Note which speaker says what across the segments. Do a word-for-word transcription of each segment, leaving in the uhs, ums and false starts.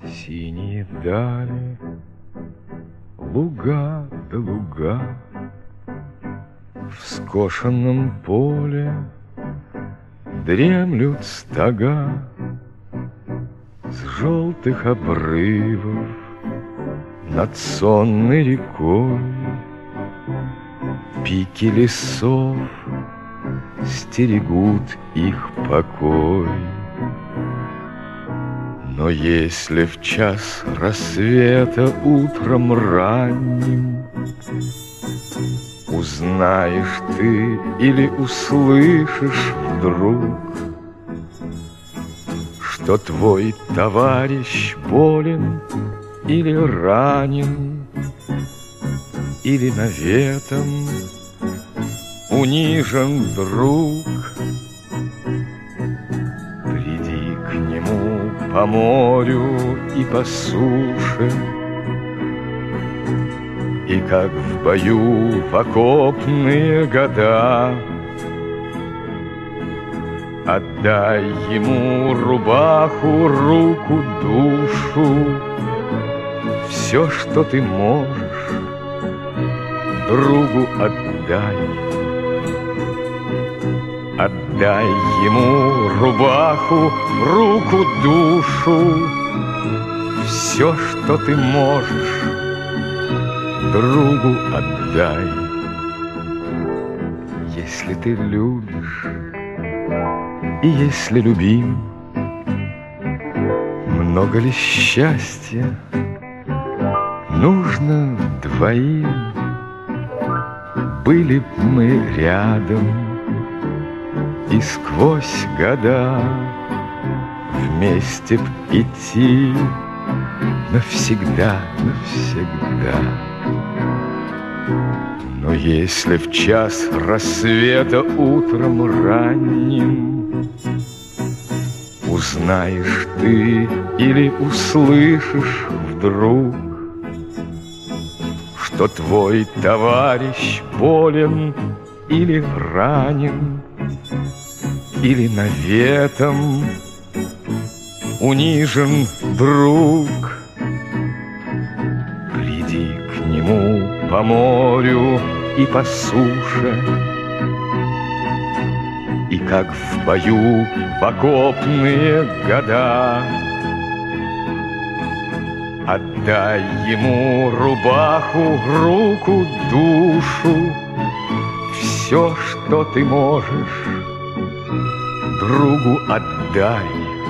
Speaker 1: Синие дали, луга да луга, в скошенном поле дремлют стога. С желтых обрывов над сонной рекой пики лесов стерегут их покой. Но если в час рассвета утром ранним узнаешь ты или услышишь вдруг, что твой товарищ болен или ранен, или наветом унижен друг, приди к нему по морю и по суше, и как в бою в окопные года отдай ему рубаху, руку, душу, все, что ты можешь, другу отдай. Отдай ему рубаху, руку, душу, все, что ты можешь, другу отдай. Если ты любишь и если любим, много ли счастья нужно двоим? Были б мы рядом и сквозь года вместе б идти навсегда, навсегда. Но если в час рассвета утром ранним узнаешь ты или услышишь вдруг, что твой товарищ болен или ранен, или наветом унижен друг, приди к нему по морю и по суше, и как в бою в окопные года отдай ему рубаху, руку, душу, все, что ты можешь, другу отдай.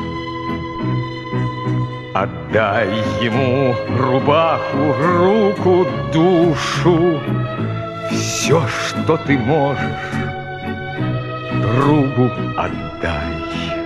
Speaker 1: Отдай ему рубаху, руку, душу, все, что ты можешь, другу отдай.